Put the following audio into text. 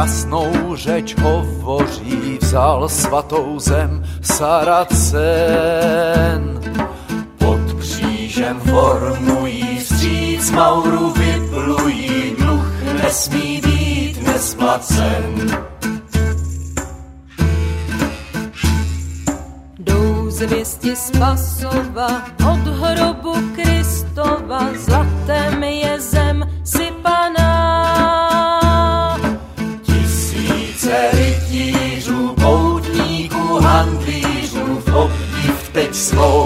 jasnou řeč hovoří, vzal svatou zem Saracen. Pod křížem formují, vstříc Mauru vyplují, dluh nesmí být nesplacen. Jdou zvěsti Spasova od hrobu Kristova, zlatem je zem sypaná. Tisíce rytířů, poutníků, handlířů v obdiv teď svou